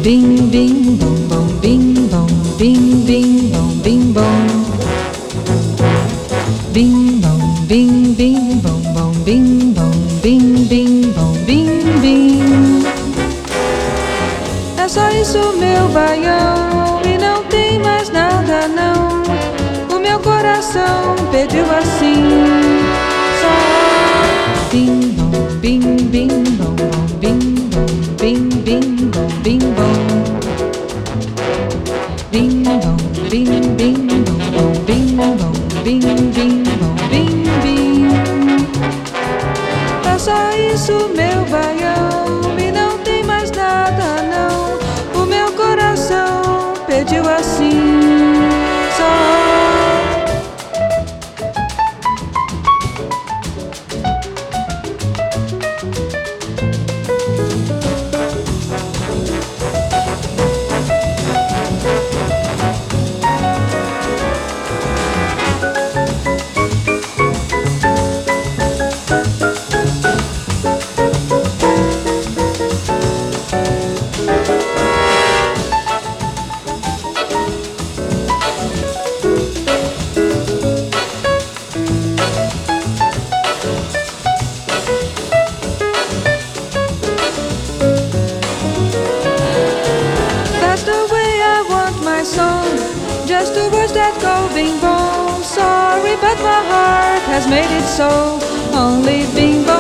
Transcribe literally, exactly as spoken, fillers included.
Bing, bing, bom, bom, bing, bom, bing, bing, bom, bing, bom. Bing, bom, bing, bing, bom, bom, bing, bom, bing, bing, bom, bing, bing. É só isso, meu baião, e não tem mais nada não. O meu coração pediu assim, só bing, bom, bing, bing, bom, bom, bing, bom, bing, bing, bom, bing, bom. Bing, bom, bing, bing, bom, bom, bing, bom, bing, bing, bom, bing, bing. É só isso, meu baião, e não tem mais nada não. O meu coração pediu assim, só. Just the words that go bing bong. Sorry, but my heart has made it so. Only bing bong.